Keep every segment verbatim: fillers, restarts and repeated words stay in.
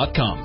dot com.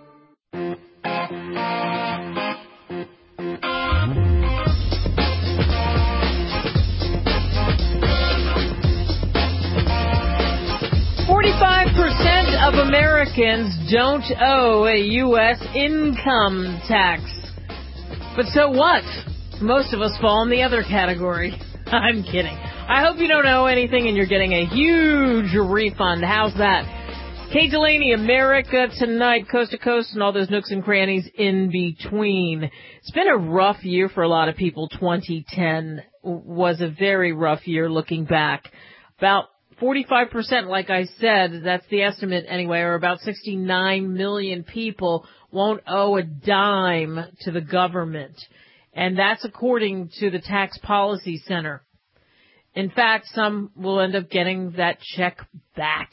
forty-five percent of Americans don't owe a U S income tax. But so what? Most of us fall in the other category. I'm kidding. I hope you don't owe anything and you're getting a huge refund. How's that? Kate Delaney, America Tonight, coast to coast, and all those nooks and crannies in between. It's been a rough year for a lot of people. twenty ten was a very rough year looking back. About forty-five percent, like I said, that's the estimate anyway, or about sixty-nine million people won't owe a dime to the government. And that's according to the Tax Policy Center. In fact, some will end up getting that check back.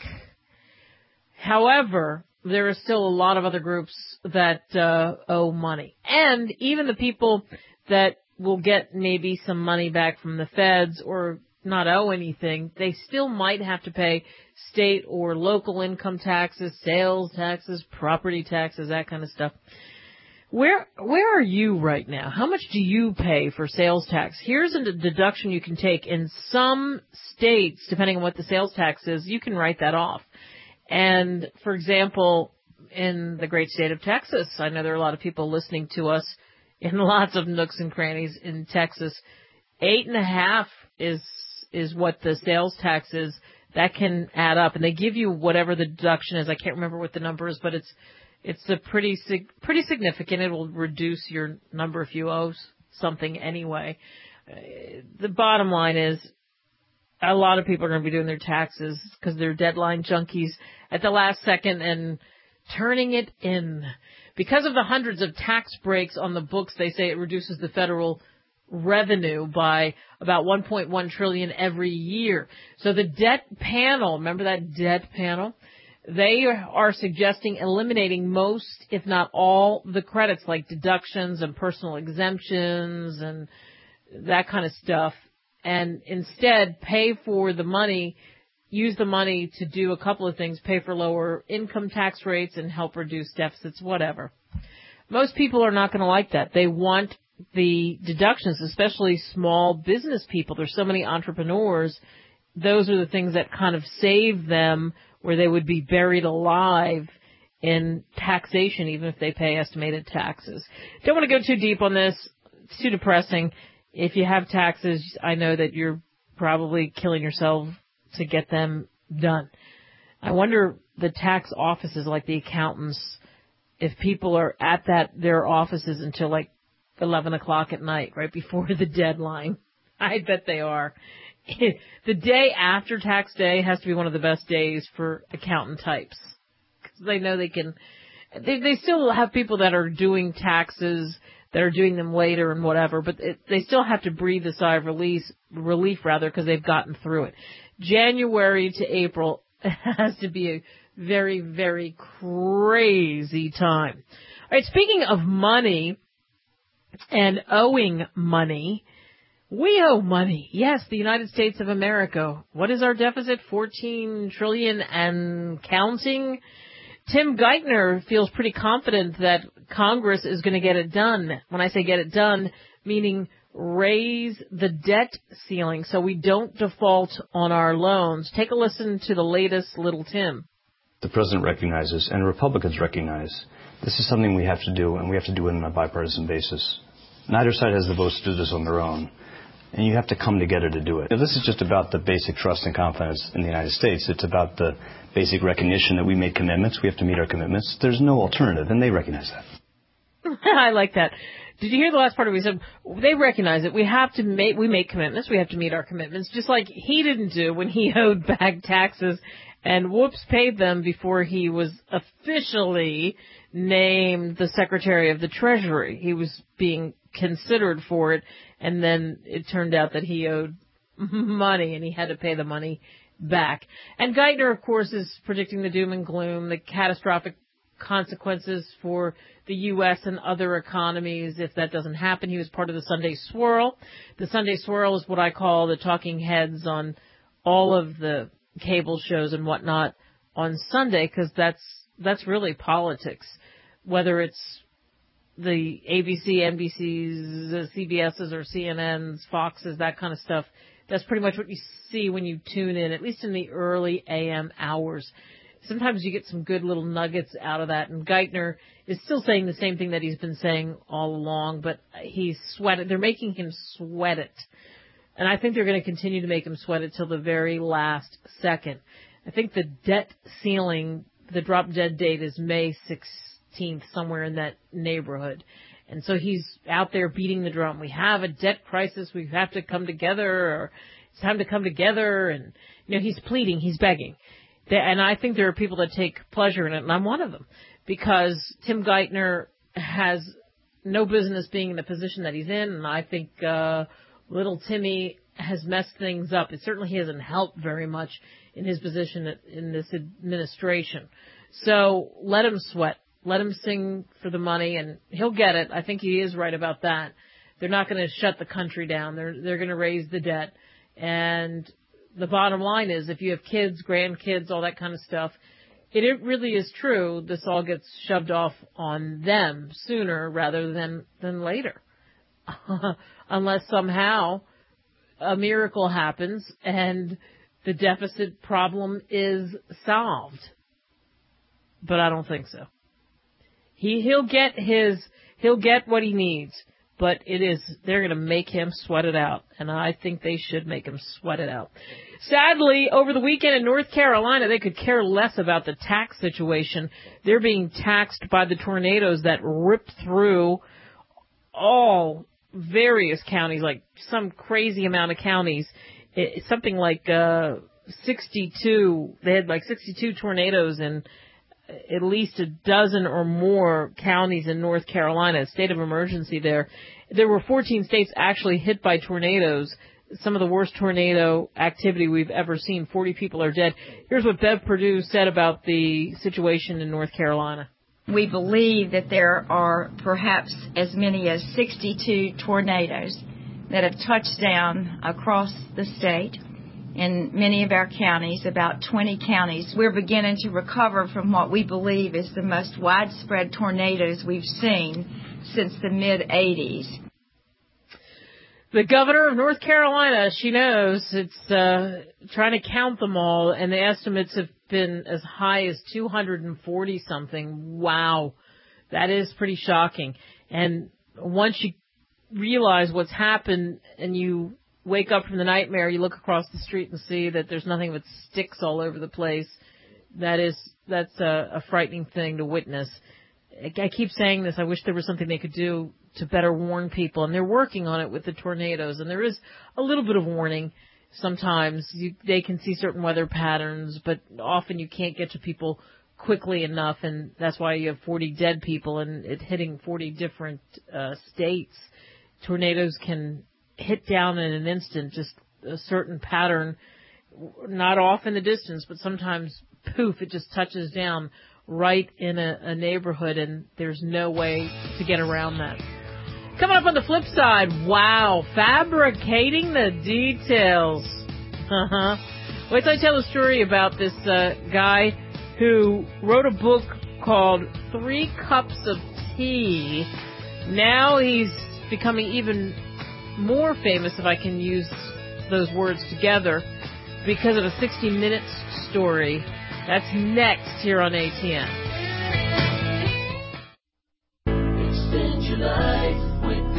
However, there are still a lot of other groups that uh, owe money. And even the people that will get maybe some money back from the feds or not owe anything, they still might have to pay state or local income taxes, sales taxes, property taxes, that kind of stuff. Where where are you right now? How much do you pay for sales tax? Here's a deduction you can take. In some states, depending on what the sales tax is, you can write that off. And, for example, in the great state of Texas, I know there are a lot of people listening to us in lots of nooks and crannies in Texas. Eight and a half is is what the sales tax is. That can add up, and they give you whatever the deduction is. I can't remember what the number is, but it's it's a pretty pretty significant. It will reduce your number if you owe something anyway. Uh, the bottom line is, a lot of people are going to be doing their taxes because they're deadline junkies at the last second and turning it in. Because of the hundreds of tax breaks on the books, they say it reduces the federal revenue by about one point one trillion dollars every year. So the debt panel, remember that debt panel? They are suggesting eliminating most, if not all, the credits like deductions and personal exemptions and that kind of stuff. And instead pay for the money, use the money to do a couple of things, pay for lower income tax rates and help reduce deficits, whatever. Most people are not going to like that. They want the deductions, especially small business people. There's so many entrepreneurs. Those are the things that kind of save them where they would be buried alive in taxation, even if they pay estimated taxes. Don't want to go too deep on this. It's too depressing. If you have taxes, I know that you're probably killing yourself to get them done. I wonder the tax offices, like the accountants, if people are at that their offices until like eleven o'clock at night, right before the deadline. I bet they are. The day after tax day has to be one of the best days for accountant types because they know they can. They, they still have people that are doing taxes, that are doing them later and whatever, but it, they still have to breathe a sigh of release, relief rather, because they've gotten through it. January to April has to be a very, very crazy time. All right, speaking of money and owing money, we owe money. Yes, the United States of America. What is our deficit? fourteen trillion dollars and counting? Tim Geithner feels pretty confident that Congress is going to get it done. When I say get it done, meaning raise the debt ceiling so we don't default on our loans. Take a listen to the latest Little Tim. The president recognizes and Republicans recognize this is something we have to do, and we have to do it on a bipartisan basis. Neither side has the votes to do this on their own, and you have to come together to do it. If this is just about the basic trust and confidence in the United States. It's about the basic recognition that we made commitments. We have to meet our commitments. There's no alternative, and they recognize that. I like that. Did you hear the last part of it? He said, they recognize it. We have to make, we make commitments. We have to meet our commitments, just like he didn't do when he owed back taxes and whoops paid them before he was officially named the Secretary of the Treasury. He was being considered for it, and then it turned out that he owed money and he had to pay the money back. And Geithner, of course, is predicting the doom and gloom, the catastrophic consequences for the U S and other economies if that doesn't happen. He was part of the Sunday Swirl. The Sunday Swirl is what I call the talking heads on all of the cable shows and whatnot on Sunday, because that's that's really politics, whether it's the A B C, N B C's, C B S's, or C N N's, Fox's, that kind of stuff. That's pretty much what you see when you tune in, at least in the early A M hours. Sometimes you get some good little nuggets out of that, and Geithner is still saying the same thing that he's been saying all along, but he's sweated. They're making him sweat it. And I think they're going to continue to make him sweat it till the very last second. I think the debt ceiling, the drop dead date is May sixteenth, somewhere in that neighborhood. And so he's out there beating the drum. We have a debt crisis. We have to come together, or it's time to come together. And, you know, he's pleading, he's begging. And I think there are people that take pleasure in it, and I'm one of them, because Tim Geithner has no business being in the position that he's in, and I think uh, little Timmy has messed things up. It certainly hasn't helped very much in his position in this administration. So let him sweat. Let him sing for the money, and he'll get it. I think he is right about that. They're not going to shut the country down. They're they're going to raise the debt. And the bottom line is, if you have kids, grandkids, all that kind of stuff, it, it really is true. This all gets shoved off on them sooner rather than, than later. Unless somehow a miracle happens and the deficit problem is solved. But I don't think so. He, he'll get his, he'll get what he needs, but it is, they're going to make him sweat it out. And I think they should make him sweat it out. Sadly, over the weekend in North Carolina, they could care less about the tax situation. They're being taxed by the tornadoes that ripped through all various counties, like some crazy amount of counties. It's something like uh, sixty-two. They had like sixty-two tornadoes in at least a dozen or more counties in North Carolina, a state of emergency there. There were fourteen states actually hit by tornadoes, some of the worst tornado activity we've ever seen. forty people are dead. Here's what Bev Perdue said about the situation in North Carolina. We believe that there are perhaps as many as sixty-two tornadoes that have touched down across the state. In many of our counties, about twenty counties, we're beginning to recover from what we believe is the most widespread tornadoes we've seen since the mid-eighties. The governor of North Carolina, she knows, it's uh, trying to count them all, and the estimates have been as high as two hundred forty something. Wow. That is pretty shocking. And once you realize what's happened and you wake up from the nightmare, you look across the street and see that there's nothing but sticks all over the place. That is, that's a, a frightening thing to witness. I keep saying this. I wish there was something they could do to better warn people, and they're working on it with the tornadoes. And there is a little bit of warning. Sometimes you, they can see certain weather patterns, but often you can't get to people quickly enough, and that's why you have forty dead people and it hitting forty different uh, states. Tornadoes can hit down in an instant, just a certain pattern, not off in the distance, but sometimes, poof, it just touches down right in a, a neighborhood, and there's no way to get around that. Coming up on the flip side, wow, fabricating the details. Uh-huh. Wait till I tell a story about this uh, guy who wrote a book called Three Cups of Tea. Now he's becoming even more famous, if I can use those words together, because of a sixty minutes story. That's next here on A T N. Extend your life with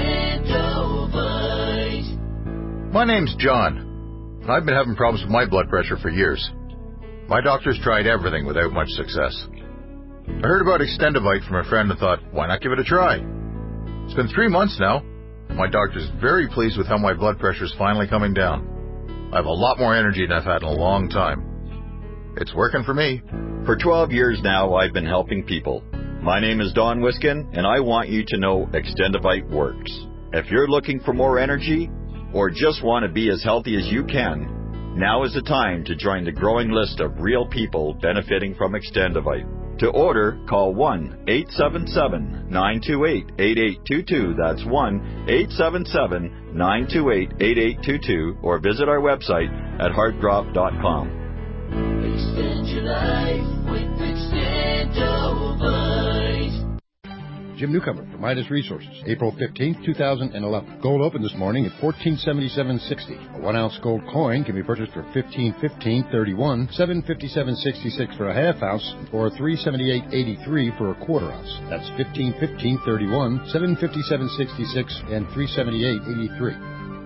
Extendovite. My name's John, and I've been having problems with my blood pressure for years. My doctor's tried everything without much success. I heard about Extendovite from a friend and thought, why not give it a try? It's been three months now. My doctor's very pleased with how my blood pressure's finally coming down. I have a lot more energy than I've had in a long time. It's working for me. For twelve years now, I've been helping people. My name is Don Wiskin, and I want you to know Extendovite works. If you're looking for more energy, or just want to be as healthy as you can, now is the time to join the growing list of real people benefiting from Extendovite. To order, call one eight seven seven, nine two eight, eight eight two two. That's one eight seven seven, nine two eight, eight eight two two, or visit our website at heartdrop dot com. Extend your life with Extend. Extendovite. Jim Newcomer from Midas Resources, April fifteenth, two thousand eleven. Gold opened this morning at fourteen seventy-seven sixty. A one ounce gold coin can be purchased for fifteen fifteen thirty-one, seven fifty-seven sixty-six for a half ounce, or three seventy-eight eighty-three for a quarter ounce. That's fifteen fifteen thirty-one, seven fifty-seven sixty-six, and three seventy-eight eighty-three.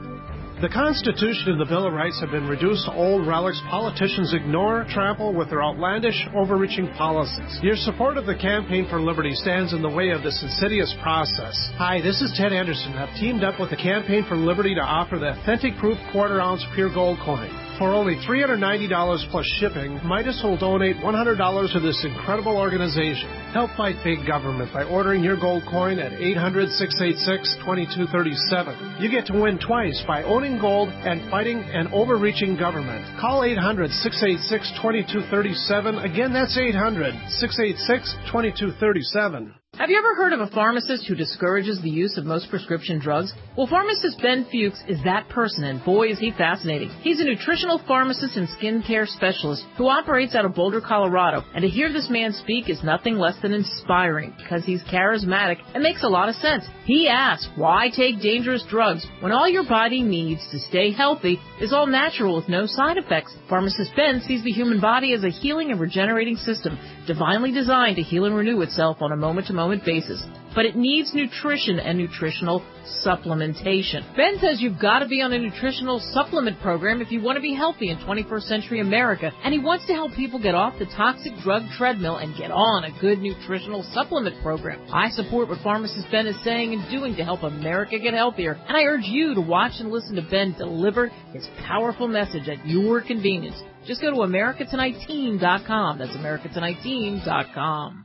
The Constitution and the Bill of Rights have been reduced to old relics politicians ignore, trample with their outlandish, overreaching policies. Your support of the Campaign for Liberty stands in the way of this insidious process. Hi, this is Ted Anderson. I've teamed up with the Campaign for Liberty to offer the authentic proof quarter ounce pure gold coin. For only three hundred ninety dollars plus shipping, Midas will donate one hundred dollars to this incredible organization. Help fight big government by ordering your gold coin at eight hundred, six eight six, two two three seven. You get to win twice by owning gold and fighting an overreaching government. Call eight hundred, six eight six, two two three seven. Again, that's eight hundred, six eight six, two two three seven. Have you ever heard of a pharmacist who discourages the use of most prescription drugs? Well, pharmacist Ben Fuchs is that person, and boy is he fascinating. He's a nutritional pharmacist and skincare specialist who operates out of Boulder, Colorado, and to hear this man speak is nothing less than inspiring because he's charismatic and makes a lot of sense. He asks, why take dangerous drugs when all your body needs to stay healthy is all natural with no side effects? Pharmacist Ben sees the human body as a healing and regenerating system, divinely designed to heal and renew itself on a moment-to-moment basis. But it needs nutrition and nutritional supplementation. Ben says you've got to be on a nutritional supplement program if you want to be healthy in twenty-first century America, and he wants to help people get off the toxic drug treadmill and get on a good nutritional supplement program. I support what pharmacist Ben is saying and doing to help America get healthier, and I urge you to watch and listen to Ben deliver his powerful message at your convenience. Just go to America Tonight Team dot com. That's America Tonight Team dot com.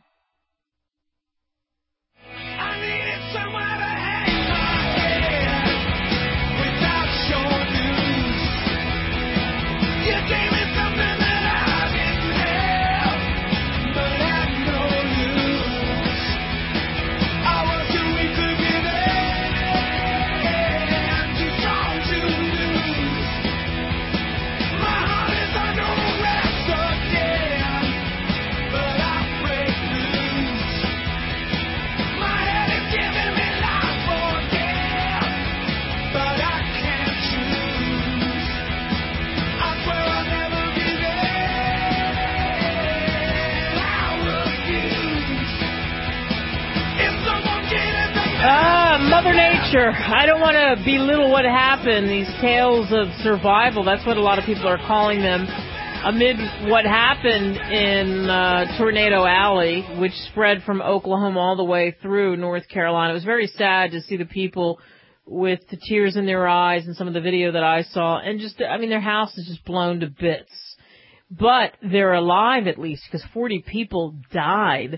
Ah, Mother Nature. I don't want to belittle what happened, these tales of survival. That's what a lot of people are calling them. Amid what happened in uh, Tornado Alley, which spread from Oklahoma all the way through North Carolina. It was very sad to see the people with the tears in their eyes and some of the video that I saw. And just, I mean, their house is just blown to bits. But they're alive at least, because forty people died.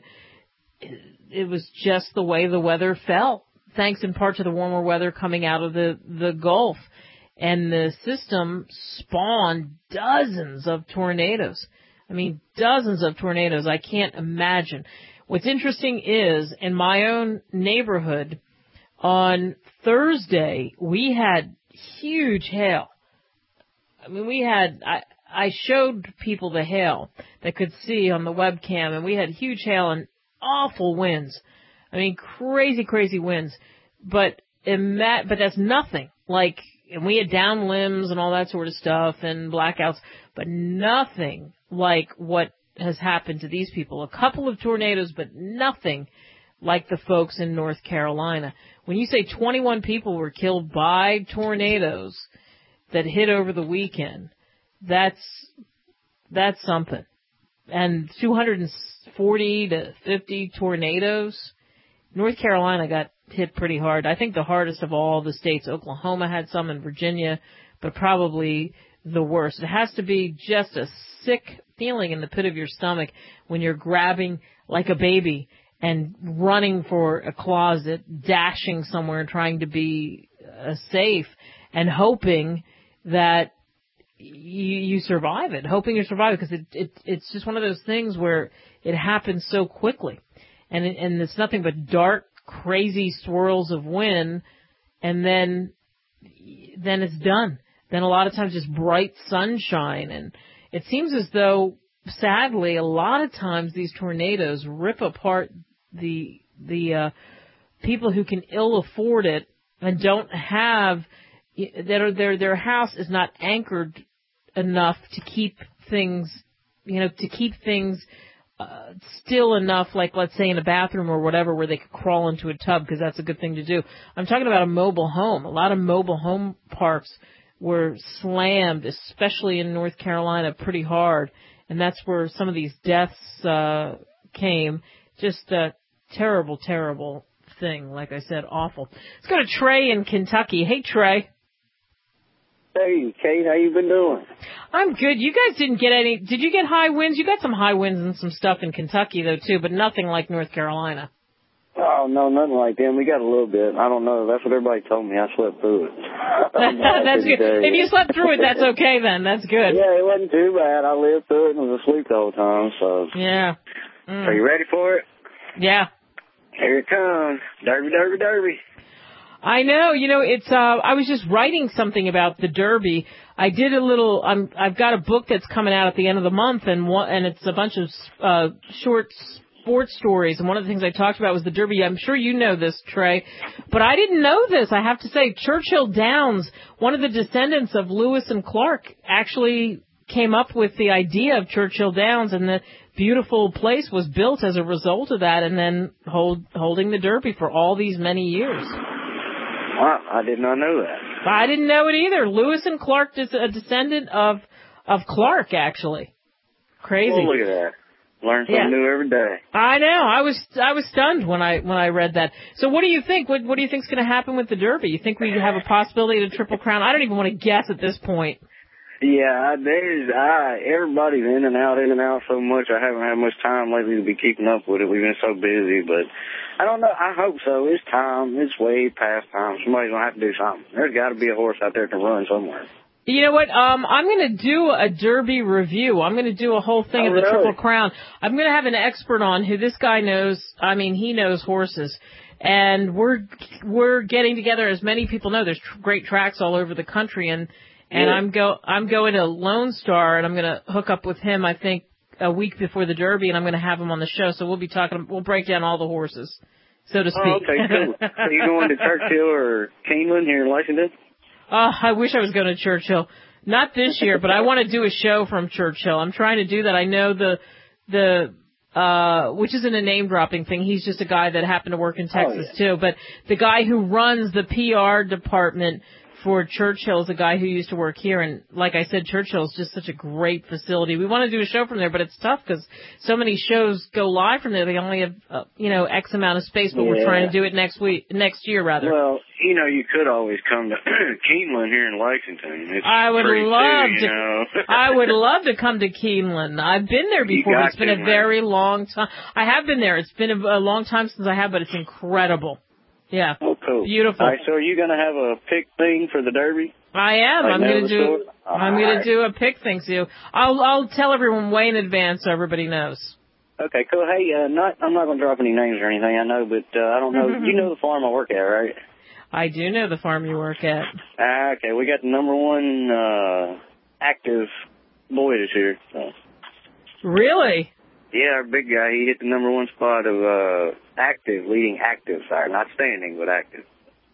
It was just the way the weather fell, thanks in part to the warmer weather coming out of the, the Gulf. And the system spawned dozens of tornadoes. I mean, dozens of tornadoes. I can't imagine. What's interesting is, in my own neighborhood, on Thursday, we had huge hail. I mean, we had, I, I showed people the hail that could see on the webcam, and we had huge hail and awful winds. I mean, crazy, crazy winds. But ima- but that's nothing. Like, and we had down limbs and all that sort of stuff and blackouts, but nothing like what has happened to these people. A couple of tornadoes, but nothing like the folks in North Carolina. When you say twenty-one people were killed by tornadoes that hit over the weekend, that's that's something. And two hundred forty to fifty tornadoes. North Carolina got hit pretty hard. I think the hardest of all the states. Oklahoma had some, in Virginia, but probably the worst. It has to be just a sick feeling in the pit of your stomach when you're grabbing like a baby and running for a closet, dashing somewhere and trying to be uh, safe and hoping that you, you survive it, hoping you survive it, because it, it, it's just one of those things where it happens so quickly. And, it, and it's nothing but dark, crazy swirls of wind, and then then it's done. Then a lot of times just bright sunshine, and it seems as though sadly, a lot of times these tornadoes rip apart the the uh, people who can ill afford it and don't have their their their house is not anchored enough to keep things, you know, to keep things uh, still enough, like let's say in a bathroom or whatever, where they could crawl into a tub, because that's a good thing to do. I'm talking about a mobile home. A lot of mobile home parks were slammed, especially in North Carolina, pretty hard, and that's where some of these deaths uh, came. Just a terrible, terrible thing. Like I said, awful. Let's go to Trey in Kentucky. Hey, Trey. Hey, Kate, how you been doing? I'm good. You guys didn't get any. Did you get high winds? You got some high winds and some stuff in Kentucky, though, too, but nothing like North Carolina. Oh, no, nothing like that. We got a little bit. I don't know. That's what everybody told me. I slept through it. That's good. Day. If you slept through it, that's okay then. That's good. Yeah, it wasn't too bad. I lived through it and was asleep the whole time, so. Yeah. Mm. Are you ready for it? Yeah. Here it comes. Derby, derby, derby. I know. You know, it's, uh, I was just writing something about the Derby. I did a little, I'm, I've got a book that's coming out at the end of the month, and one, and it's a bunch of, uh, short sports stories. And one of the things I talked about was the Derby. I'm sure you know this, Trey, but I didn't know this. I have to say, Churchill Downs, one of the descendants of Lewis and Clark, actually came up with the idea of Churchill Downs, and the beautiful place was built as a result of that, and then hold, holding the Derby for all these many years. Wow, I did not know that. I didn't know it either. Lewis and Clark is a descendant of of Clark, actually. Crazy. Well, look at that. Learn something yeah. new every day. I know. I was I was stunned when I when I read that. So what do you think? What what do you think's going to happen with the Derby? You think we have a possibility of a Triple Crown? I don't even want to guess at this point. Yeah, there's I everybody's in and out, in and out so much. I haven't had much time lately to be keeping up with it. We've been so busy, but I don't know. I hope so. It's time. It's way past time. Somebody's gonna have to do something. There's got to be a horse out there to run somewhere. You know what? Um, I'm going to do a Derby review. I'm going to do a whole thing oh, of the really? Triple Crown. I'm going to have an expert on who this guy knows. I mean, he knows horses. And we're we're getting together, as many people know. There's tr- great tracks all over the country, and and yeah. I'm go I'm going to Lone Star, and I'm going to hook up with him, I think, a week before the Derby, and I'm going to have him on the show. So we'll be talking. We'll break down all the horses, so to speak. Oh, okay, cool. Are you going to Churchill or Keeneland here in Lexington? Oh, I wish I was going to Churchill. Not this year, but I want to do a show from Churchill. I'm trying to do that. I know the, the, uh, which isn't a name dropping thing. He's just a guy that happened to work in Texas oh, yeah. too. But the guy who runs the P R department for Churchill is a guy who used to work here. And like I said, Churchill is just such a great facility. We want to do a show from there, but it's tough because so many shows go live from there. They only have, uh, you know, X amount of space, but yeah. we're trying to do it next week, next year rather. Well, you know, you could always come to Keeneland here in Lexington. It's I would love too, to. You know? I would love to come to Keeneland. I've been there before. But it's been to, a very long time. I have been there. It's been a, a long time since I have, but it's incredible. Yeah. Oh, cool. Beautiful. All right, so are you going to have a pick thing for the Derby? I am. Like I'm going to do. I'm going right. to do a pick thing, so I'll I'll tell everyone way in advance so everybody knows. Okay, cool. Hey, uh, not I'm not going to drop any names or anything. I know, but uh, I don't know. You know the farm I work at, right? I do know the farm you work at. Uh, okay, we got the number one uh, active boy this year. So. Really? Yeah, our big guy. He hit the number one spot of uh, active, leading active. Sorry, not standing, but active.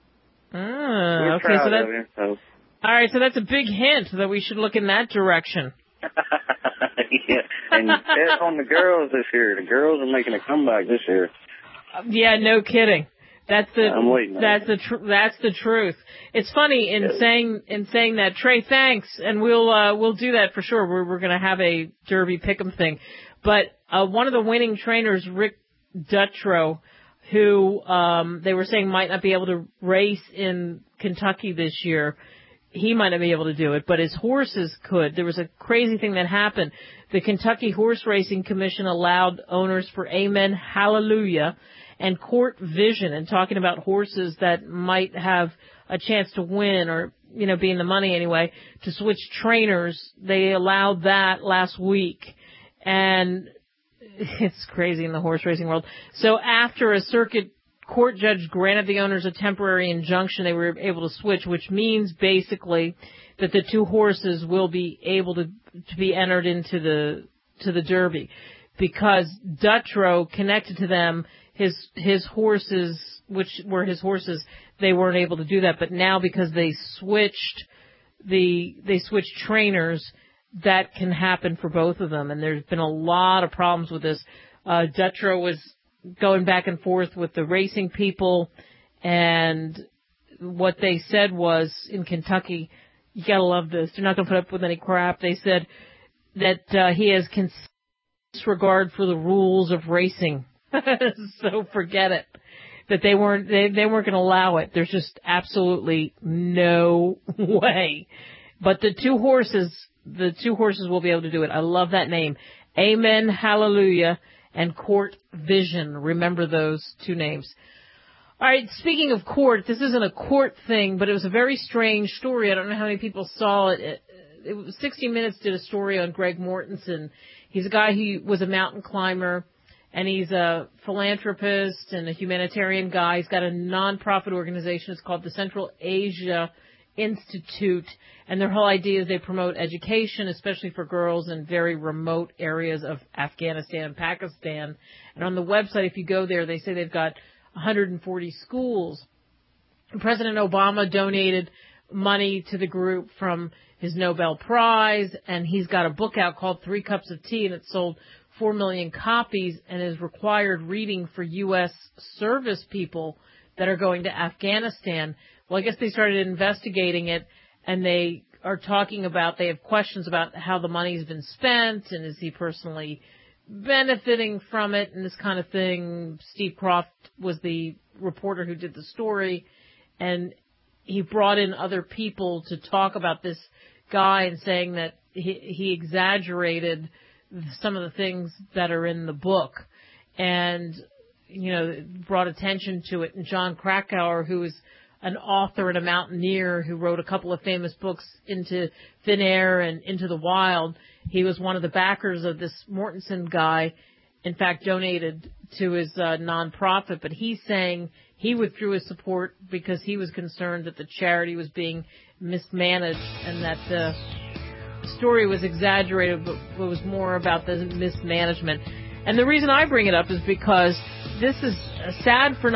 Ah, okay. Proud So that. of him, so. All right, so that's a big hint that we should look in that direction. Yeah, and that's on the girls this year. The girls are making a comeback this year. Uh, yeah, no kidding. That's the I'm waiting that's the tr- that's the truth. It's funny in yeah. saying in saying that, Trey. Thanks, and we'll uh, we'll do that for sure. We're we're going to have a Derby Pick'em thing, but uh, one of the winning trainers, Rick Dutrow, who um, they were saying might not be able to race in Kentucky this year. He might not be able to do it, but his horses could. There was a crazy thing that happened. The Kentucky Horse Racing Commission allowed owners for Amen, Hallelujah, and Court Vision, and talking about horses that might have a chance to win or, you know, be in the money anyway, to switch trainers. They allowed that last week. And it's crazy in the horse racing world. So after a circuit court judge granted the owners a temporary injunction, they were able to switch, which means basically that the two horses will be able to to be entered into the to the Derby because Dutrow connected to them his his horses, which were his horses. They weren't able to do that, but now because they switched the they switched trainers, that can happen for both of them. And there's been a lot of problems with this. Uh, Dutrow was going back and forth with the racing people, and what they said was in Kentucky, you gotta love this. They're not gonna put up with any crap. They said that uh, he has disregard for the rules of racing. So forget it. That they weren't they, they weren't going to allow it. There's just absolutely no way. But the two horses, the two horses will be able to do it. I love that name. Amen, Hallelujah, and Court Vision. Remember those two names. All right, speaking of court, this isn't a court thing, but it was a very strange story. I don't know how many people saw it. It, it was sixty minutes did a story on Greg Mortensen. He's a guy who was a mountain climber. And he's a philanthropist and a humanitarian guy. He's got a nonprofit organization. It's called the Central Asia Institute. And their whole idea is they promote education, especially for girls in very remote areas of Afghanistan and Pakistan. And on the website, if you go there, they say they've got one hundred forty schools. And President Obama donated money to the group from his Nobel Prize. And he's got a book out called Three Cups of Tea, and it's sold four million copies and is required reading for U S service people that are going to Afghanistan. Well, I guess they started investigating it, and they are talking about, they have questions about how the money's been spent, and is he personally benefiting from it, and this kind of thing. Steve Croft was the reporter who did the story, and he brought in other people to talk about this guy and saying that he, he exaggerated some of the things that are in the book, and, you know, brought attention to it. And John Krakauer, who is an author and a mountaineer who wrote a couple of famous books, Into Thin Air and Into the Wild, he was one of the backers of this Mortensen guy, in fact, donated to his uh, nonprofit. But he's saying he withdrew his support because he was concerned that the charity was being mismanaged and that the story was exaggerated, but it was more about the mismanagement. And the reason I bring it up is because this is sad for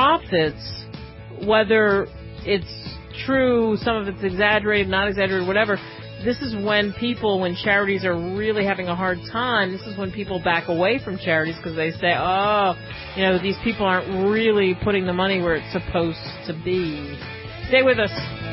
nonprofits, whether it's true, some of it's exaggerated, not exaggerated, whatever. This is when people, when charities are really having a hard time, this is when people back away from charities because they say, oh, you know, these people aren't really putting the money where it's supposed to be. Stay with us.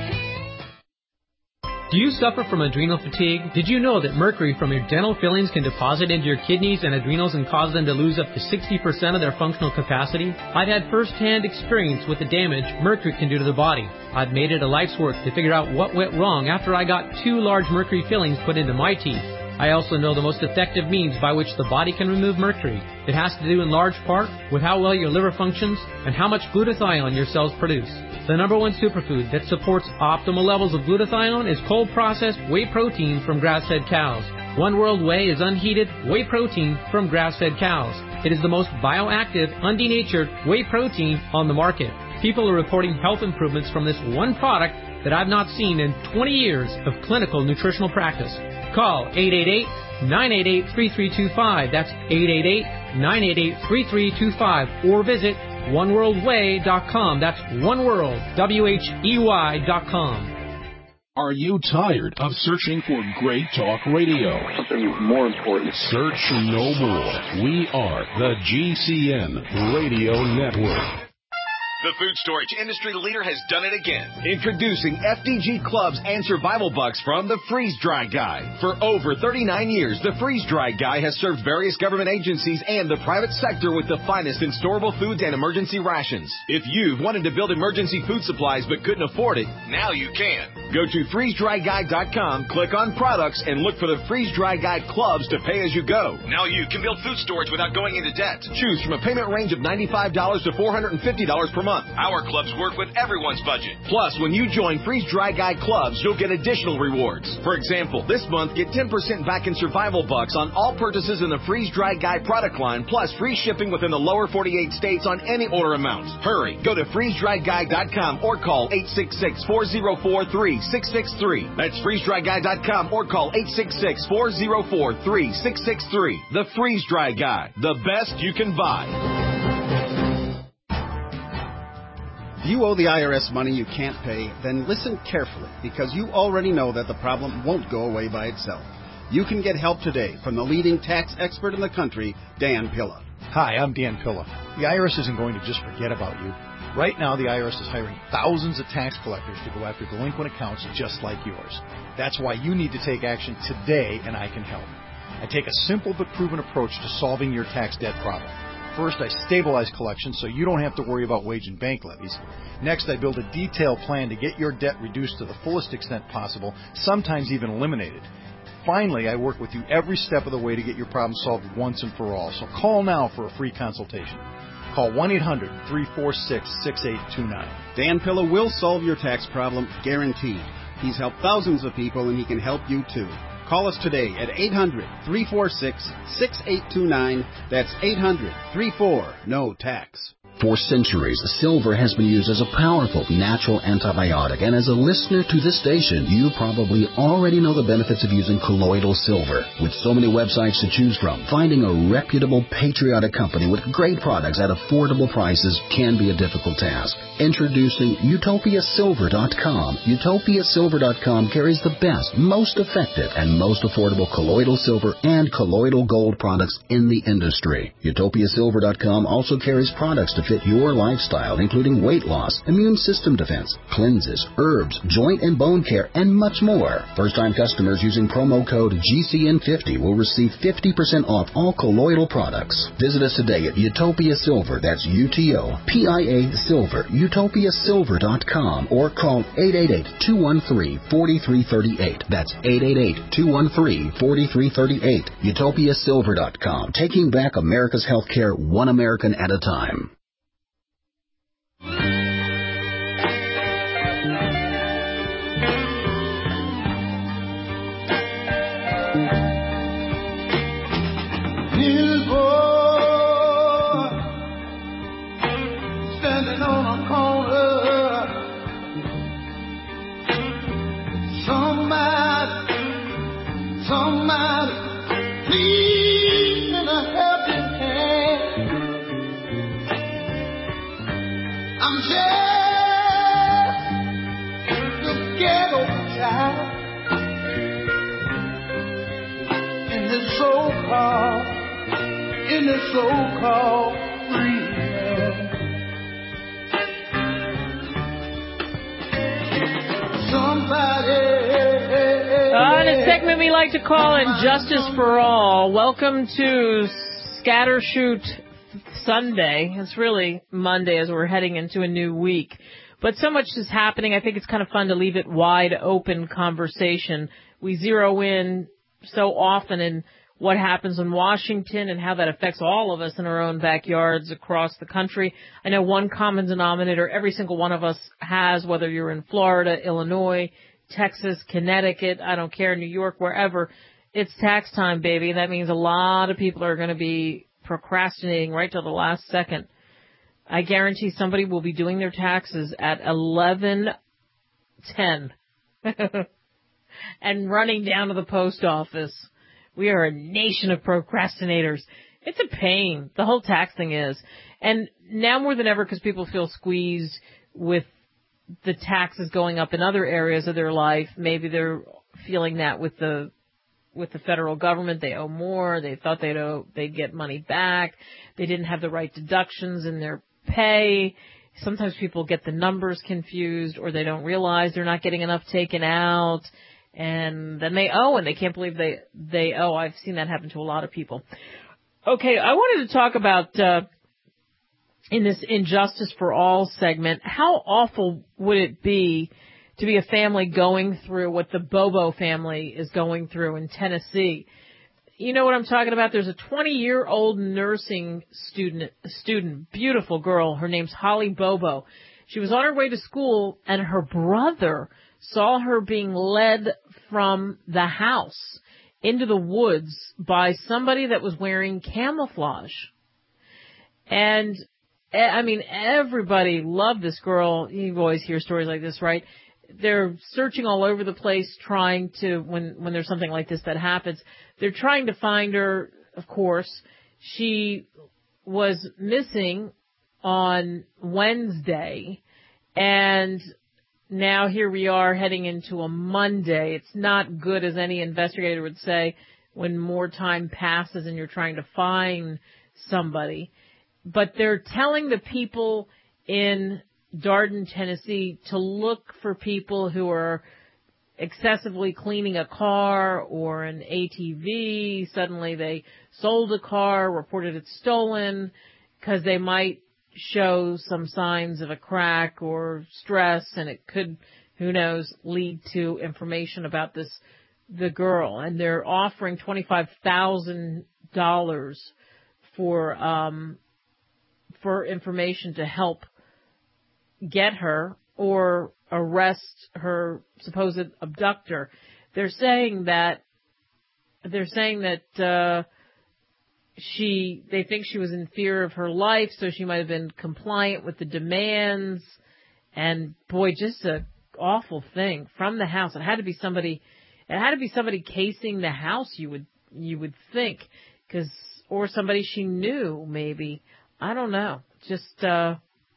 Do you suffer from adrenal fatigue? Did you know that mercury from your dental fillings can deposit into your kidneys and adrenals and cause them to lose up to sixty percent of their functional capacity? I've had first-hand experience with the damage mercury can do to the body. I've made it a life's work to figure out what went wrong after I got two large mercury fillings put into my teeth. I also know the most effective means by which the body can remove mercury. It has to do in large part with how well your liver functions and how much glutathione your cells produce. The number one superfood that supports optimal levels of glutathione is cold-processed whey protein from grass-fed cows. One World Whey is unheated whey protein from grass-fed cows. It is the most bioactive, undenatured whey protein on the market. People are reporting health improvements from this one product that I've not seen in twenty years of clinical nutritional practice. Call eight eight eight, nine eight eight, three three two five. That's eight eight eight, nine eight eight, three three two five. Or visit one world way dot com. That's oneworld, W H E Y dot com. Are you tired of searching for great talk radio? Something more important. Search no more. We are the G C N Radio Network. The food storage industry leader has done it again. Introducing F D G Clubs and Survival Bucks from the Freeze Dry Guy. For over thirty-nine years, the Freeze Dry Guy has served various government agencies and the private sector with the finest in storable foods and emergency rations. If you've wanted to build emergency food supplies but couldn't afford it, now you can. Go to freeze dry guy dot com, click on products, and look for the Freeze Dry Guy Clubs to pay as you go. Now you can build food storage without going into debt. Choose from a payment range of ninety-five dollars to four hundred fifty dollars per month. Our clubs work with everyone's budget. Plus, when you join Freeze Dry Guy Clubs, you'll get additional rewards. For example, this month, get ten percent back in Survival Bucks on all purchases in the Freeze Dry Guy product line, plus free shipping within the lower forty-eight states on any order amount. Hurry, go to freeze dry guy dot com or call eight six six, four zero four, three three six six three. That's freeze dry guy dot com or call eight six six, four oh four, three six six three. The Freeze Dry Guy, the best you can buy. If you owe the I R S money you can't pay, then listen carefully, because you already know that the problem won't go away by itself. You can get help today from the leading tax expert in the country, Dan Pilla. Hi, I'm Dan Pilla. The I R S isn't going to just forget about you. Right now, the I R S is hiring thousands of tax collectors to go after delinquent accounts just like yours. That's why you need to take action today, and I can help. I take a simple but proven approach to solving your tax debt problem. First, I stabilize collections so you don't have to worry about wage and bank levies. Next, I build a detailed plan to get your debt reduced to the fullest extent possible, sometimes even eliminated. Finally, I work with you every step of the way to get your problem solved once and for all. So call now for a free consultation. Call one eight hundred, three four six, six eight two nine. Dan Pilla will solve your tax problem, guaranteed. He's helped thousands of people, and he can help you too. Call us today at eight hundred, three four six, six eight two nine. That's eight hundred, three four, N O T A X. For centuries, silver has been used as a powerful natural antibiotic, and as a listener to this station, you probably already know the benefits of using colloidal silver. With so many websites to choose from, finding a reputable, patriotic company with great products at affordable prices can be a difficult task. Introducing Utopia Silver dot com. Utopia Silver dot com carries the best, most effective, and most affordable colloidal silver and colloidal gold products in the industry. Utopia Silver dot com also carries products to fit your lifestyle, including weight loss, immune system defense, cleanses, herbs, joint and bone care, and much more. First-time customers using promo code G C N fifty will receive fifty percent off all colloidal products. Visit us today at Utopia Silver, that's U T O P I A Silver, Utopia Silver dot com, or call eight eight eight, two one three, four three three eight. That's eight eight eight, two one three, four three three eight. Utopia Silver dot com, taking back America's healthcare one American at a time. Little boy standing on a corner, somebody, somebody, please lend a helping hand. I'm just the ghetto child in this so-called, in this so-called free land. Somebody. On a segment we like to call Injustice for All. Welcome to Scattershoot Sunday. It's really Monday as we're heading into a new week. But so much is happening. I think it's kind of fun to leave it wide open conversation. We zero in so often in what happens in Washington and how that affects all of us in our own backyards across the country. I know one common denominator every single one of us has, whether you're in Florida, Illinois, Texas, Connecticut, I don't care, New York, wherever. It's tax time, baby. That means a lot of people are going to be procrastinating right till the last second. I guarantee somebody will be doing their taxes at eleven ten and running down to the post office. We are a nation of procrastinators. It's a pain. The whole tax thing is. And now more than ever, because people feel squeezed with the taxes going up in other areas of their life, maybe they're feeling that with the with the federal government. They owe more. They thought they'd owe, they'd get money back. They didn't have the right deductions in their pay. Sometimes people get the numbers confused, or they don't realize they're not getting enough taken out. And then they owe, and they can't believe they, they owe. I've seen that happen to a lot of people. Okay, I wanted to talk about, uh, in this Injustice for All segment, how awful would it be to be a family going through what the Bobo family is going through in Tennessee? You know what I'm talking about? There's a twenty-year-old nursing student, student, beautiful girl. Her name's Holly Bobo. She was on her way to school, and her brother saw her being led from the house into the woods by somebody that was wearing camouflage. And, I mean, everybody loved this girl. You always hear stories like this, right? they're searching all over the place trying to, when, when there's something like this that happens, they're trying to find her, of course. She was missing on Wednesday, and now here we are heading into a Monday. It's not good, as any investigator would say, when more time passes and you're trying to find somebody. But they're telling the people in Darden, Tennessee, to look for people who are excessively cleaning a car or an A T V. Suddenly they sold a car, reported it stolen, because they might show some signs of a crack or stress, and it could, who knows, lead to information about this, the girl. And they're offering twenty-five thousand dollars for, um, for information to help get her or arrest her supposed abductor. They're saying that, they're saying that, uh, she, they think she was in fear of her life, so she might have been compliant with the demands. And boy, just a awful thing from the house. It had to be somebody, it had to be somebody casing the house, you would, you would think, cause, or somebody she knew, maybe. I don't know. Just, uh,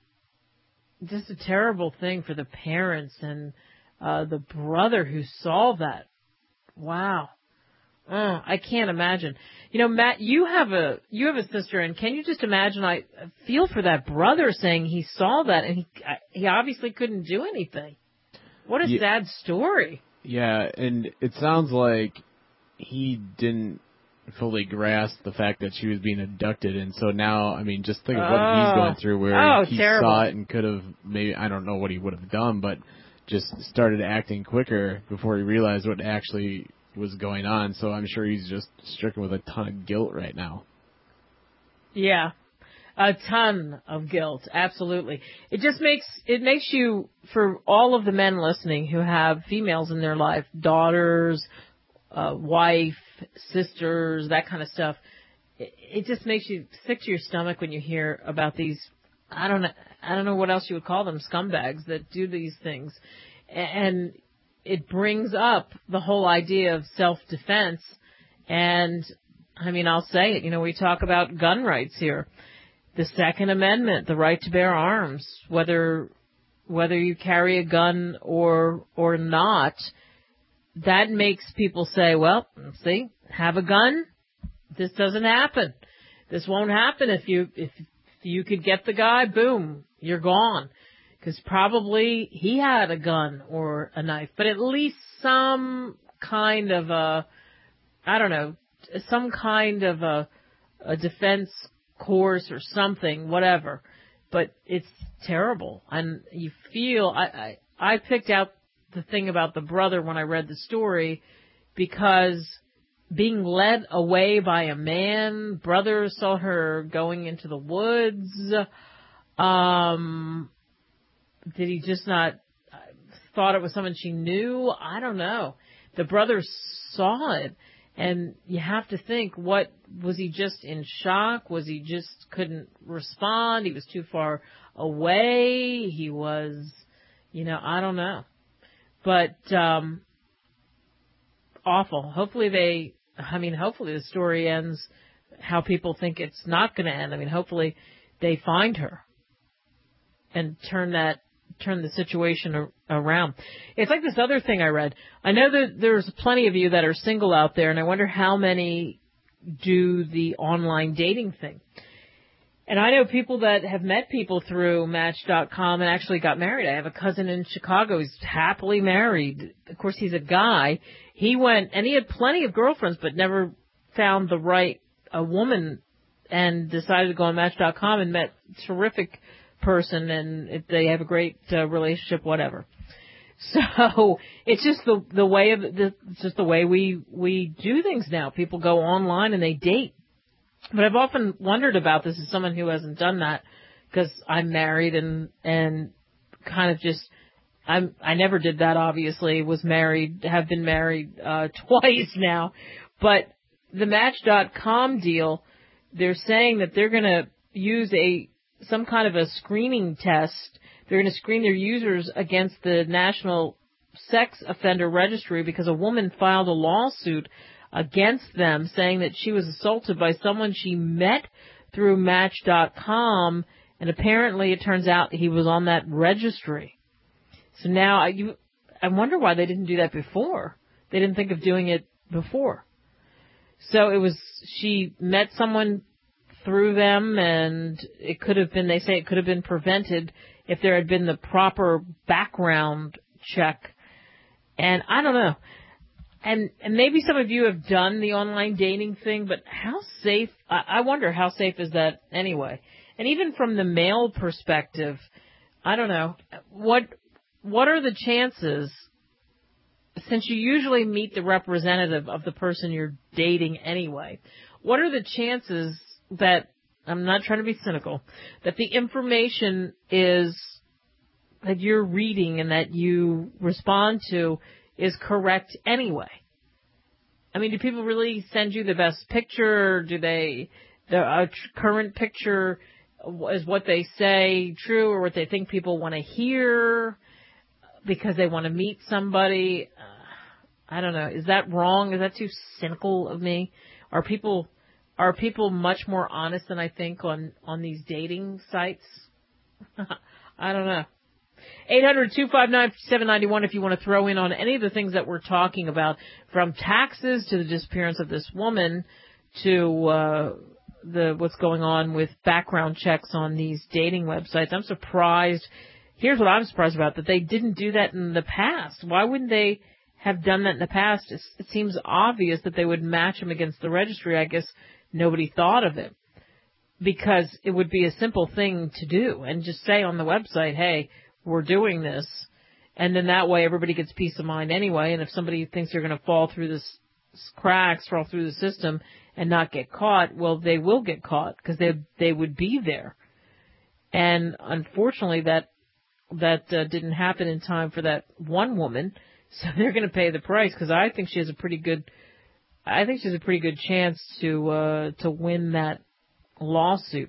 just a terrible thing for the parents and, uh, the brother who saw that. Wow. Oh, I can't imagine. You know, Matt, you have a, you have a sister, and can you just imagine, I feel for that brother saying he saw that and he, he obviously couldn't do anything. What a yeah. sad story. Yeah. And it sounds like he didn't fully grasp the fact that she was being abducted, and so now, I mean, just think of what oh. he's going through, where oh, he terrible. saw it and could have maybe, I don't know what he would have done, but just started acting quicker before he realized what actually was going on. So I'm sure he's just stricken with a ton of guilt right now. Yeah, a ton of guilt, absolutely. It just makes, it makes you, for all of the men listening who have females in their life, daughters, uh, wife, sisters, that kind of stuff, it, it just makes you sick to your stomach when you hear about these, I don't know, I don't know what else you would call them, scumbags that do these things. And it brings up the whole idea of self-defense. And, I mean, I'll say it, you know, we talk about gun rights here. The Second Amendment, the right to bear arms, whether whether you carry a gun or or not, that makes people say, well, see, have a gun. This doesn't happen. This won't happen if you if you could get the guy, boom, you're gone. Because probably he had a gun or a knife, but at least some kind of a, I don't know, some kind of a, a defense course or something, whatever. But it's terrible. And you feel, I, I, I picked out the thing about the brother when I read the story, because being led away by a man, brother saw her going into the woods, um... did he just not thought it was someone she knew? I don't know. The brother saw it, and you have to think, what, was he just in shock? Was he just couldn't respond? He was too far away? He was, you know, I don't know. But, um, awful. Hopefully they, I mean, hopefully the story ends how people think it's not going to end. I mean, hopefully they find her and turn that turn the situation around. It's like this other thing I read. I know that there's plenty of you that are single out there, and I wonder how many do the online dating thing. And I know people that have met people through Match dot com and actually got married. I have a cousin in Chicago who's happily married. Of course, he's a guy. He went, and he had plenty of girlfriends, but never found the right a woman, and decided to go on Match dot com and met terrific person, and it, they have a great uh, relationship, whatever. So it's just the the way of the, it's just the way we we do things now. People go online and they date. But I've often wondered about this as someone who hasn't done that, because I'm married and and kind of just I'm I never did that. Obviously, was married, have been married uh, twice now. But the Match dot com deal, they're saying that they're going to use a some kind of a screening test. They're going to screen their users against the National sex offender registry because a woman filed a lawsuit against them saying that she was assaulted by someone she met through Match dot com, and apparently it turns out he was on that registry. So now I, you, I wonder why they didn't do that before. They didn't think of doing it before. So it was, she met someone through them, and it could have been, they say it could have been prevented if there had been the proper background check. And I don't know. And, and maybe some of you have done the online dating thing, but how safe, I, I wonder how safe is that anyway? And even from the male perspective, I don't know, what, what are the chances, since you usually meet the representative of the person you're dating anyway, what are the chances that, I'm not trying to be cynical, that the information is, that you're reading and that you respond to is correct anyway? I mean, do people really send you the best picture? Or do they, the uh, current picture is what they say true or what they think people want to hear because they want to meet somebody? Uh, I don't know. Is that wrong? Is that too cynical of me? Are people, are people much more honest than I think on, on these dating sites? I don't know. eight hundred, two five nine, seven nine one if you want to throw in on any of the things that we're talking about, from taxes to the disappearance of this woman to uh, the what's going on with background checks on these dating websites. I'm surprised. Here's what I'm surprised about, that they didn't do that in the past. Why wouldn't they have done that in the past? It's, it seems obvious that they would match them against the registry. I guess nobody thought of it because it would be a simple thing to do and just say on the website, hey, we're doing this, and then that way everybody gets peace of mind anyway, and if somebody thinks they're going to fall through the cracks, fall through the system, and not get caught, well, they will get caught, because they they would be there. And unfortunately, that that uh, didn't happen in time for that one woman, so they're going to pay the price, because I think she has a pretty good, I think she has a pretty good chance to uh, to win that lawsuit.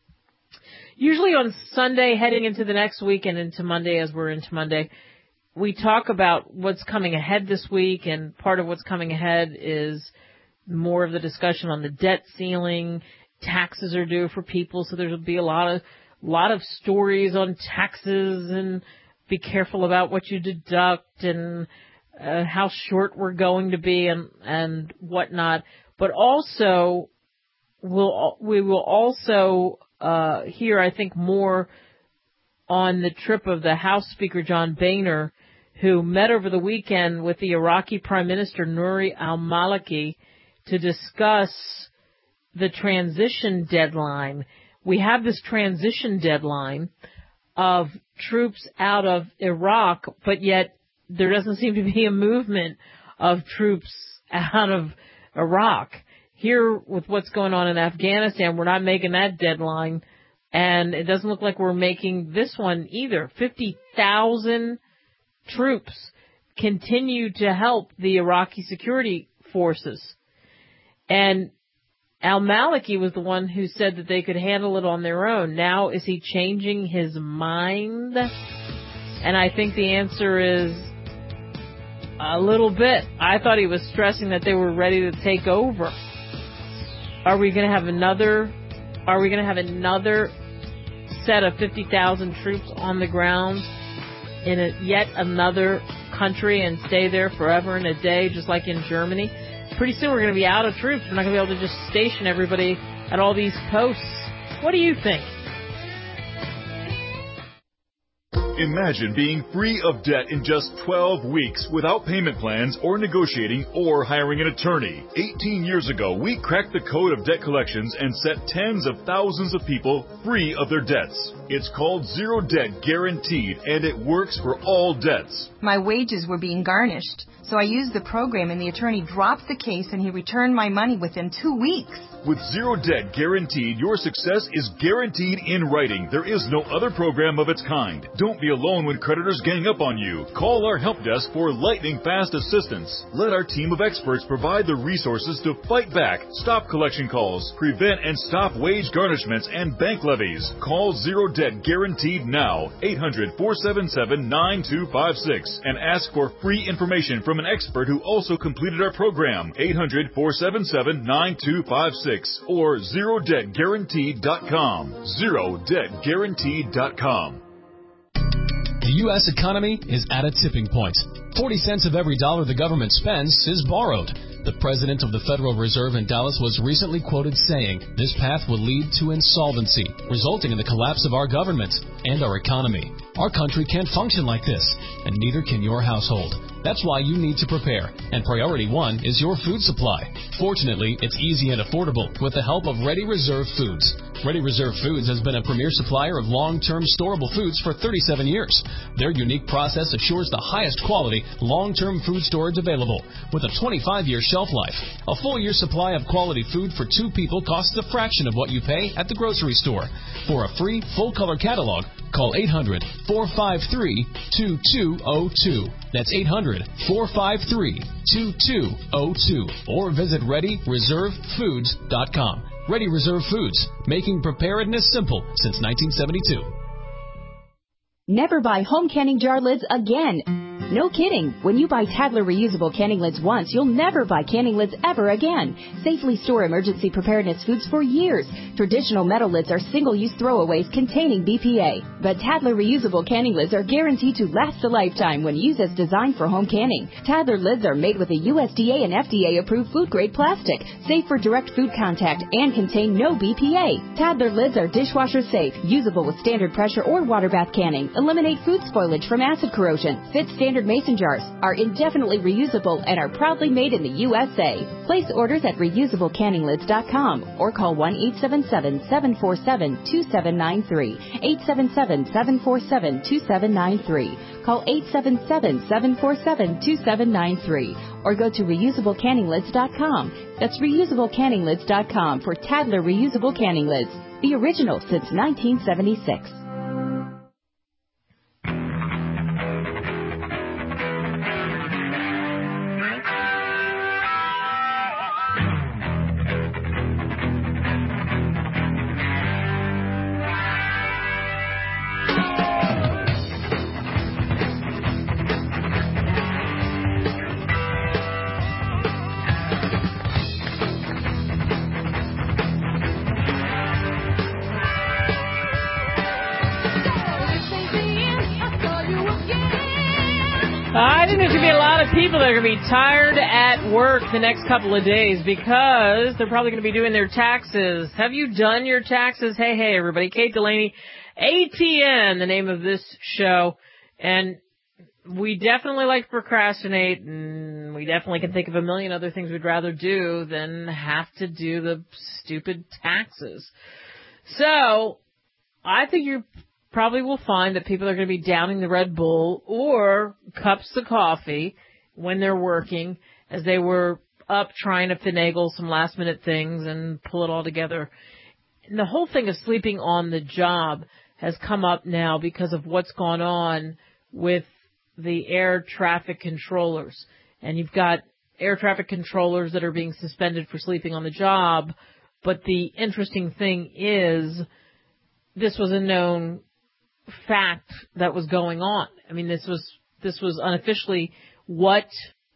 Usually on Sunday, heading into the next week and into Monday, as we're into Monday, we talk about what's coming ahead this week, and part of what's coming ahead is more of the discussion on the debt ceiling. Taxes are due for people, so there'll be a lot of lot of stories on taxes, and be careful about what you deduct, and uh, how short we're going to be, and and whatnot. But also, we'll we will also Uh, here, I think, more on the trip of the House Speaker John Boehner, who met over the weekend with the Iraqi Prime Minister Nouri al-Maliki to discuss the transition deadline. We have this transition deadline of troops out of Iraq, but yet there doesn't seem to be a movement of troops out of Iraq. Here, with what's going on in Afghanistan, we're not making that deadline, and it doesn't look like we're making this one either. fifty thousand troops continue to help the Iraqi security forces. And al-Maliki was the one who said that they could handle it on their own. Now, is he changing his mind? And I think the answer is a little bit. I thought he was stressing that they were ready to take over. Are we going to have another, are we going to have another set of fifty thousand troops on the ground in a, yet another country and stay there forever and a day, just like in Germany? Pretty soon we're going to be out of troops. We're not going to be able to just station everybody at all these posts. What do you think? Imagine being free of debt in just twelve weeks without payment plans or negotiating or hiring an attorney. eighteen years ago, we cracked the code of debt collections and set tens of thousands of people free of their debts. It's called Zero Debt Guaranteed, and it works for all debts. My wages were being garnished, so I used the program, and the attorney dropped the case, and he returned my money within two weeks. With Zero Debt Guaranteed, your success is guaranteed in writing. There is no other program of its kind. Don't be be alone when creditors gang up on you. Call our help desk for lightning-fast assistance. Let our team of experts provide the resources to fight back, stop collection calls, prevent and stop wage garnishments and bank levies. Call Zero Debt Guaranteed now, eight hundred, four seven seven, nine two five six, and ask for free information from an expert who also completed our program, eight hundred, four seven seven, nine two five six, or zero debt guaranteed dot com. zero debt guaranteed dot com. The U S economy is at a tipping point. forty cents of every dollar the government spends is borrowed. The president of the Federal Reserve in Dallas was recently quoted saying, "This path will lead to insolvency, resulting in the collapse of our government and our economy. Our country can't function like this, and neither can your household. That's why you need to prepare, and priority one is your food supply. Fortunately, it's easy and affordable with the help of Ready Reserve Foods. Ready Reserve Foods has been a premier supplier of long-term storable foods for thirty-seven years. Their unique process assures the highest quality, long-term food storage available with a twenty-five year shelf life. A full year supply of quality food for two people costs a fraction of what you pay at the grocery store. For a free, full-color catalog, call eight hundred, four five three, two two zero two. That's eight hundred, four five three, two two zero two. Or visit ready reserve foods dot com. Ready Reserve Foods, making preparedness simple since nineteen seventy-two. Never buy home canning jar lids again. No kidding. When you buy Tadler reusable canning lids once, you'll never buy canning lids ever again. Safely store emergency preparedness foods for years. Traditional metal lids are single-use throwaways containing B P A. But Tadler reusable canning lids are guaranteed to last a lifetime when used as designed for home canning. Tadler lids are made with a U S D A and F D A-approved food-grade plastic, safe for direct food contact, and contain no B P A. Tadler lids are dishwasher safe, usable with standard pressure or water bath canning, eliminate food spoilage from acid corrosion, fit standard mason jars, are indefinitely reusable, and are proudly made in the U S A. Place orders at reusable canning lids dot com or call one eight seven seven, seven four seven, two seven nine three, eight seven seven, seven four seven, two seven nine three. Call eight seven seven, seven four seven, two seven nine three or go to reusable canning lids dot com. That's reusable canning lids dot com for Tadler reusable canning lids, the original since nineteen seventy-six. I think there's going to be a lot of people that are going to be tired at work the next couple of days because they're probably going to be doing their taxes. Have you done your taxes? Hey, hey, everybody. Kate Delaney, A T N, the name of this show. And we definitely like to procrastinate, and we definitely can think of a million other things we'd rather do than have to do the stupid taxes. So I think you probably will find that people are going to be downing the Red Bull or cups of coffee when they're working as they were up trying to finagle some last minute things and pull it all together. And the whole thing of sleeping on the job has come up now because of what's gone on with the air traffic controllers. And you've got air traffic controllers that are being suspended for sleeping on the job. But the interesting thing is this was a known fact that was going on. I mean, this was this was unofficially what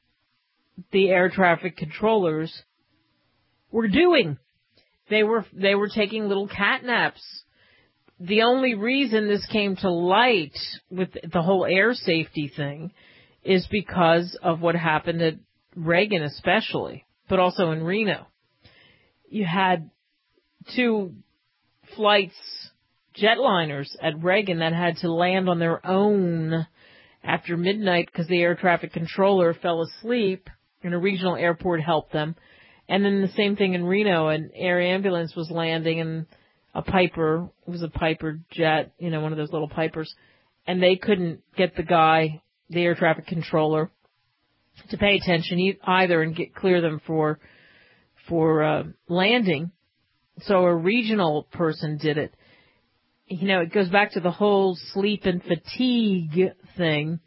the air traffic controllers were doing. They were they were taking little cat naps. The only reason this came to light with the whole air safety thing is because of what happened at Reagan especially, but also in Reno. You had two flights, jetliners at Reagan, that had to land on their own after midnight because the air traffic controller fell asleep and a regional airport helped them. And then the same thing in Reno, an air ambulance was landing and a Piper, it was a Piper jet, you know, one of those little Pipers, and they couldn't get the guy, the air traffic controller, to pay attention either and get clear them for for uh, landing. So a regional person did it. you know, it goes back to the whole sleep and fatigue thing,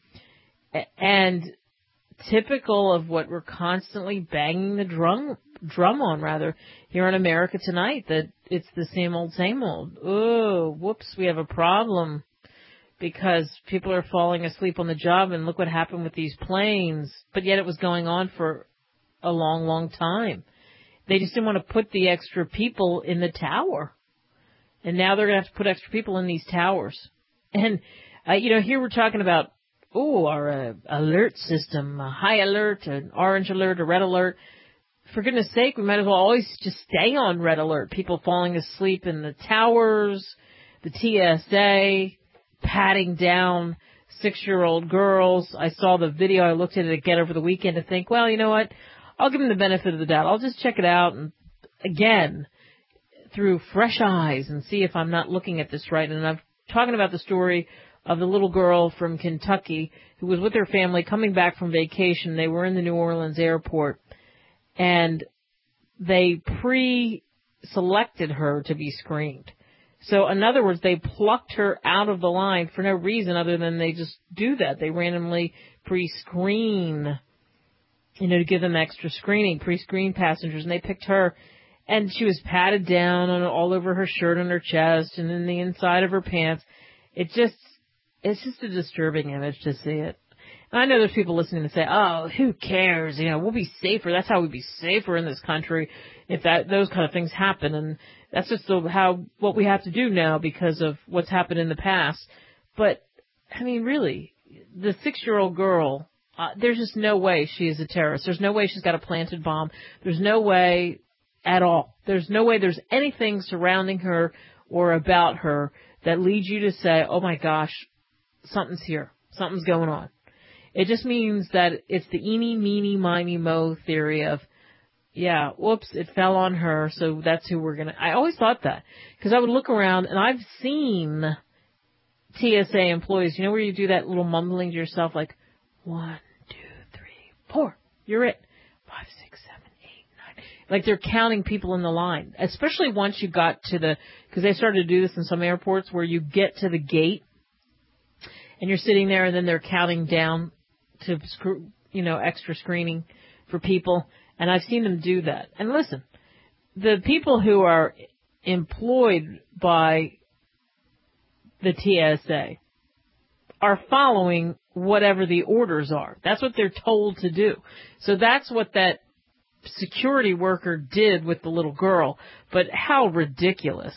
and typical of what we're constantly banging the drum drum on, rather, here in America tonight, that it's the same old, same old. Oh, whoops, we have a problem because people are falling asleep on the job, and look what happened with these planes. But yet it was going on for a long, long time. They just didn't want to put the extra people in the tower. And now they're going to have to put extra people in these towers. And, uh, you know, here we're talking about, oh, our uh, alert system, a high alert, an orange alert, a red alert. For goodness sake, we might as well always just stay on red alert. People falling asleep in the towers, the T S A, patting down six-year-old girls. I saw the video. I looked at it again over the weekend to think, well, you know what? I'll give them the benefit of the doubt. I'll just check it out, and again, through fresh eyes, and see if I'm not looking at this right. And I'm talking about the story of the little girl from Kentucky who was with her family coming back from vacation. They were in the New Orleans airport, and they pre-selected her to be screened. So, in other words, they plucked her out of the line for no reason other than they just do that. They randomly pre-screen, you know, to give them extra screening, pre-screen passengers, and they picked her. And she was patted down on all over her shirt and her chest and in the inside of her pants. It just, it's just a disturbing image to see it. And I know there's people listening to say, oh, who cares? You know, we'll be safer. That's how we'd be safer in this country if that, those kind of things happen. And that's just the, how, what we have to do now because of what's happened in the past. But, I mean, really, the six-year-old girl, uh, there's just no way she is a terrorist. There's no way she's got a planted bomb. There's no way at all. There's no way there's anything surrounding her or about her that leads you to say, oh my gosh, something's here. Something's going on. It just means that it's the eeny, meeny, miny, mo theory of, yeah, whoops, it fell on her, so that's who we're going to... I always thought that. Because I would look around, and I've seen T S A employees, you know where you do that little mumbling to yourself, like, one, two, three, four, you're it. Five, six, seven, eight, nine. Like they're counting people in the line, especially once you got to the... Because they started to do this in some airports where you get to the gate, and you're sitting there, and then they're counting down to, you know, extra screening for people. And I've seen them do that. And listen, the people who are employed by the T S A are following whatever the orders are. That's what they're told to do. So that's what that security worker did with the little girl. But how ridiculous.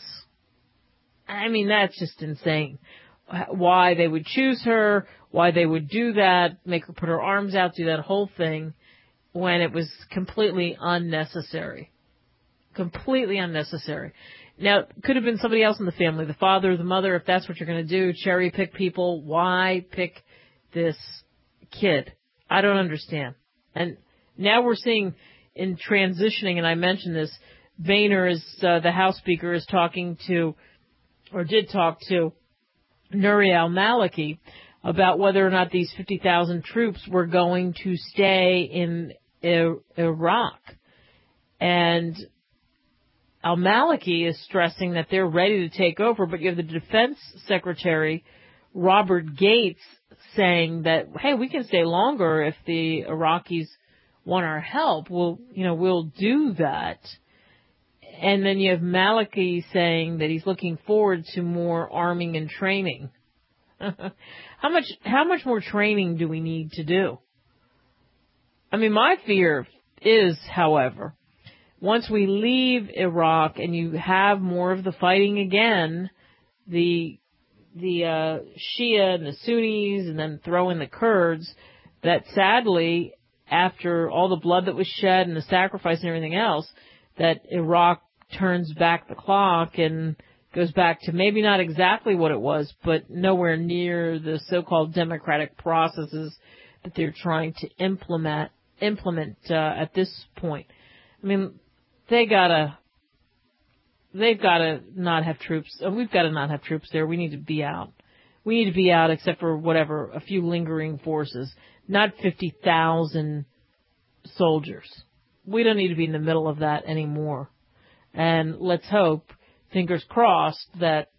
I mean, that's just insane. Why they would choose her, why they would do that, make her put her arms out, do that whole thing, when it was completely unnecessary. Completely unnecessary. Now, it could have been somebody else in the family, the father, the mother, if that's what you're going to do, cherry pick people. Why pick this kid? I don't understand. And now we're seeing in transitioning, and I mentioned this, Boehner is, uh, the House Speaker is talking to, or did talk to, Nouri al-Maliki about whether or not these fifty thousand troops were going to stay in I- Iraq. And al-Maliki is stressing that they're ready to take over, but you have the Defense Secretary, Robert Gates, saying that, hey, we can stay longer if the Iraqis want our help. We'll, you know, we'll do that. And then you have Maliki saying that he's looking forward to more arming and training. How much, how much more training do we need to do? I mean, my fear is, however, once we leave Iraq and you have more of the fighting again, the, the, uh, Shia and the Sunnis and then throw in the Kurds, that sadly, after all the blood that was shed and the sacrifice and everything else, that Iraq turns back the clock and goes back to maybe not exactly what it was, but nowhere near the so-called democratic processes that they're trying to implement implement uh, at this point. I mean, they gotta, they've gotta not have troops. We've gotta not have troops there. We need to be out. We need to be out, except for whatever, a few lingering forces, not fifty thousand soldiers. We don't need to be in the middle of that anymore. And let's hope, fingers crossed, that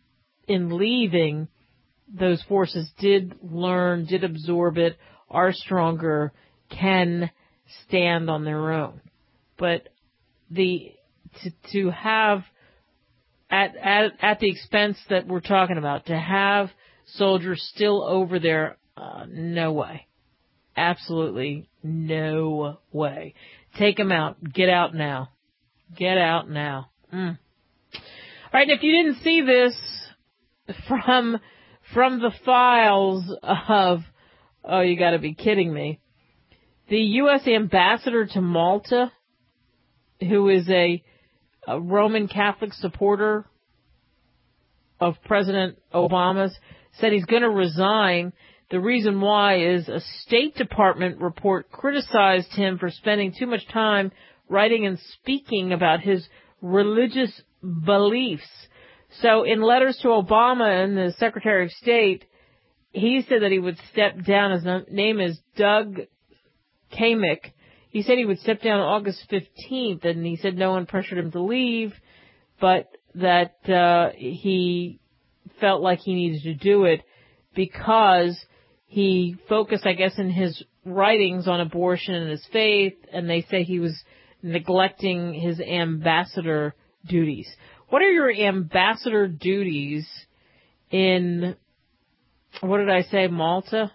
in leaving, those forces did learn, did absorb it, are stronger, can stand on their own. But the to, to have at, at at the expense that we're talking about, to have soldiers still over there, uh, no way, absolutely no way. Take them out. Get out now. Get out now. Mm. All right. If you didn't see this from from the files of, oh, you got to be kidding me. The U S ambassador to Malta, who is a, a Roman Catholic supporter of President Obama's, said he's going to resign. The reason why is a State Department report criticized him for spending too much time writing and speaking about his religious beliefs. So in letters to Obama and the Secretary of State, he said that he would step down. His name is Doug Kamick. He said he would step down August fifteenth, and he said no one pressured him to leave, but that uh, he felt like he needed to do it because he focused, I guess, in his writings on abortion and his faith, and they say he was neglecting his ambassador duties. What are your ambassador duties in, what did I say, Malta?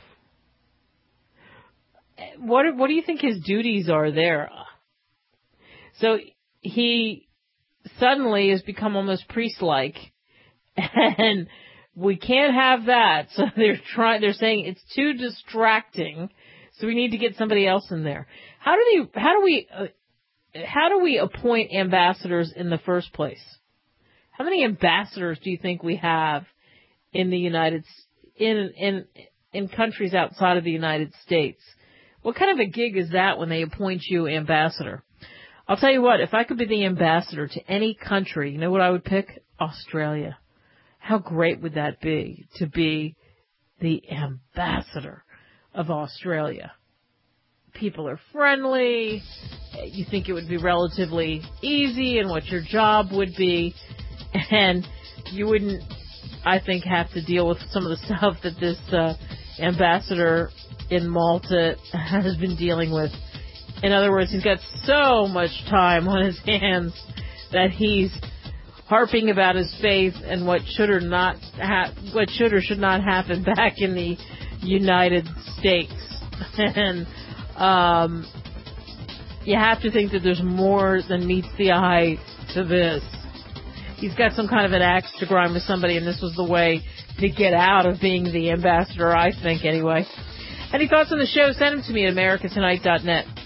What what do you think his duties are there? So he suddenly has become almost priest-like, and we can't have that. So they're trying. They're saying it's too distracting. So we need to get somebody else in there. How do they? How do we? Uh, how do we appoint ambassadors in the first place? How many ambassadors do you think we have in the United in in in countries outside of the United States? What kind of a gig is that when they appoint you ambassador? I'll tell you what, if I could be the ambassador to any country, you know what I would pick? Australia. How great would that be to be the ambassador of Australia? People are friendly. You think it would be relatively easy and what your job would be. And you wouldn't, I think, have to deal with some of the stuff that this uh, ambassador in Malta has been dealing with. In other words, he's got so much time on his hands that he's harping about his faith and what should or not ha- what should or should not happen back in the United States. And um, you have to think that there's more than meets the eye to this. He's got some kind of an axe to grind with somebody, and this was the way to get out of being the ambassador, I think, anyway. Any thoughts on the show? Send them to me at america tonight dot net.